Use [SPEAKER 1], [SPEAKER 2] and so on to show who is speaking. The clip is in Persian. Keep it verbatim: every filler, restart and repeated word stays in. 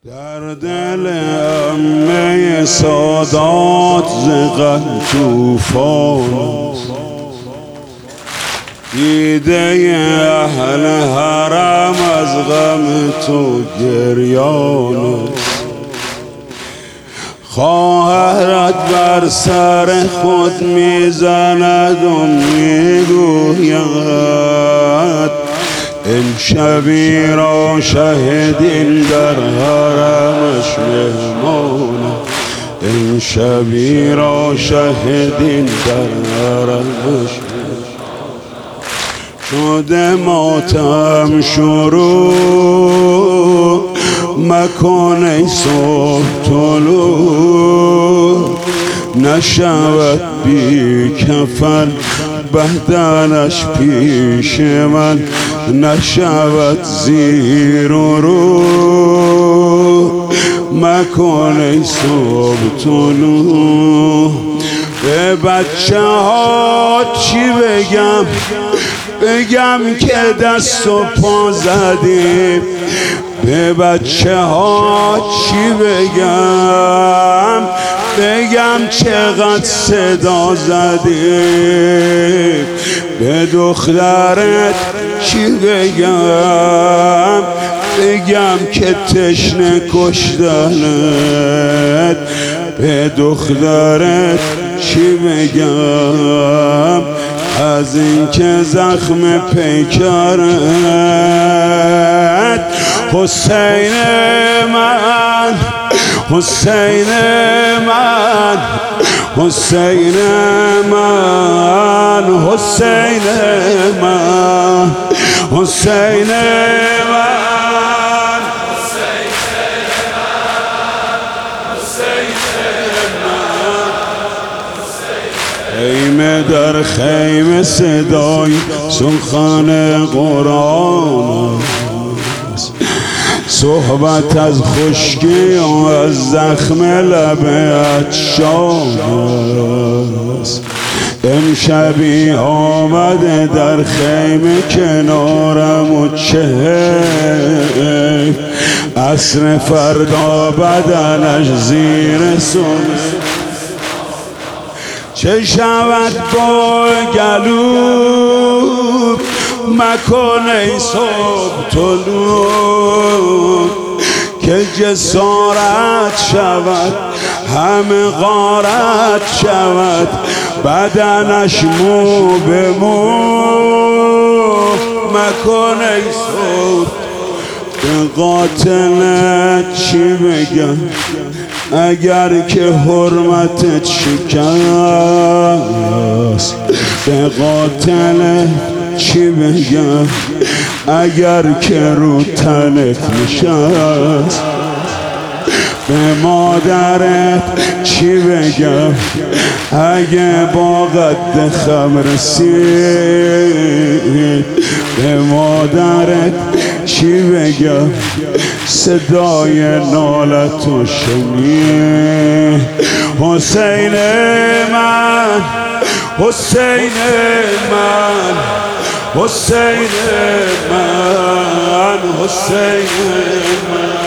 [SPEAKER 1] در دل عمه سادات زغن توفان، دیده اهل حرم از غم تو گریان. خواهرت بر سر خود میزند و میگوید این شبی را شهدین در حرمش مهمان، این شبی را شهدین در حرمش شده ماتم شروع مکن ای صبح طلوع، نشود بی کفن بدنش پیش من، نشود زیر و رو مکن ای صبح طلوع. به بچه ها چی بگم بگم که دست و پا زدیم، به بچه ها چی بگم بگم چقدر صدا زدیم، به دخترت چی بگم بگم که تشنه کشتنت، به دخترت چی بگم از این که زخم پیکرت. حسین من حسین من حسین من حسین من حسین من خیمه در خیمه صدای سخن قرآن، صحبت از خشکی و از زخم لب عطشان است. امشبی آمده در خیمه کنارم و چه عصر فردا بدنش زیر سونه، چه شود با گلو مکن ای صبح طلوع، که جسارت شود همه غارت شود بدنش مو به مو مکن ای صبح. به قاتلت چی بگم اگر که حرمتت شکست، به قاتلت چی بگم اگر که رو تنت نشست، به مادرت چی بگم اگه با قد خم رسید، به مادرت چی بگم صدای نالتو شنید. حسین من حسین من حسین من حسین من